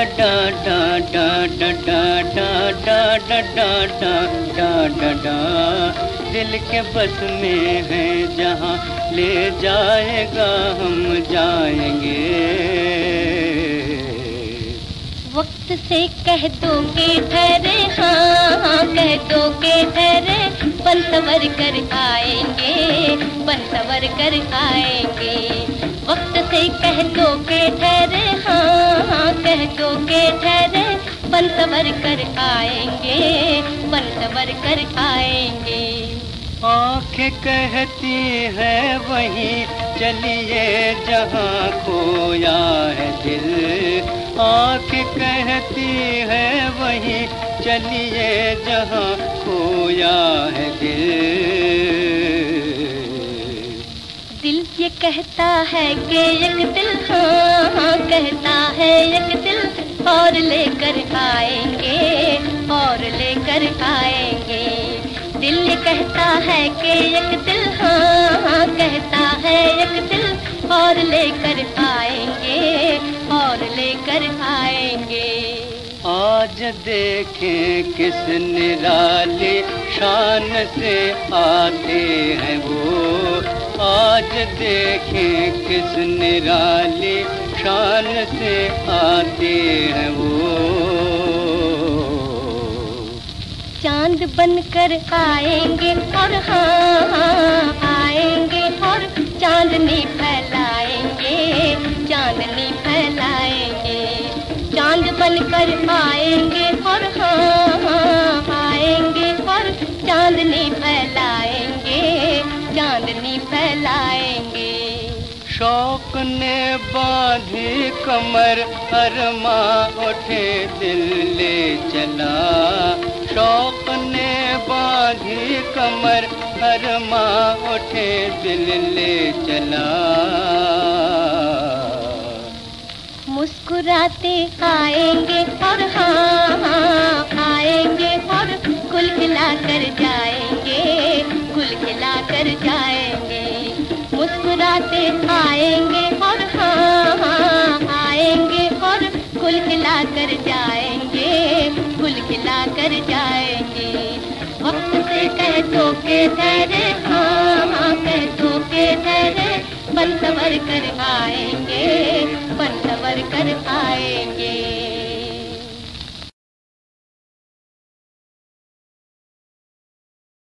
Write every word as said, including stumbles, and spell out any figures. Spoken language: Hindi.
डा डा डा डा डा डा डा डा डा डा डा डा दिल के बस में है जहाँ ले जाएगा हम जाएंगे। वक्त से कह दो के ठहरे, हाँ हाँ कह दो के ठहरे, बन सवर कर आएंगे, बन सवर कर आएंगे। वक्त से कह दो के ठहरे, हाँ हाँ कह दो के ठहरे, बन सवर कर आएंगे, बन सवर कर आएंगे। आँखें कहती है वहीं चलिए जहाँ खोया है दिल, आँखें कहती है वहीं चलिए जहाँ खोया है दिल। दिल ये कहता है कि एक दिल, हाँ हाँ कहता है एक दिल, और लेकर आएंगे, और लेकर आएंगे। दिल ये कहता है कि एक दिल, हाँ हाँ कहता है एक दिल, और लेकर आएंगे, और लेकर आएंगे। आज देखें किस निराली शान से आते हैं वो, आज देखें किस निराली शान से आते हैं वो। चांद बनकर आएंगे और हाँ हाँ आएंगे, और चांदनी फैलाएंगे, चांदनी फैलाएंगे। चांद बनकर आएंगे और हाँ हाँ आएंगे, और चांदनी फैलाएंगे, चांदनी फैलाएंगे। शौक ने बांधी कमर अरमा उठे दिल ले चला, शौक ने बांधी कमर अरमा उठे दिल ले चला। मुस्कुराते आएंगे और हाँ हाँ आएंगे, और कुल खिला कर जाएंगे, कुल खिला कर जाएंगे। मुस्कुराते आएंगे और हाँ हाँ आएंगे, और कुल खिला कर जाएंगे, कुल खिला कर जाएंगे। वक्त से कह दो के ठहरे, हाँ हाँ कह दो के ठहरे, बन सवर कर आएंगे, बन सवर कर आएंगे।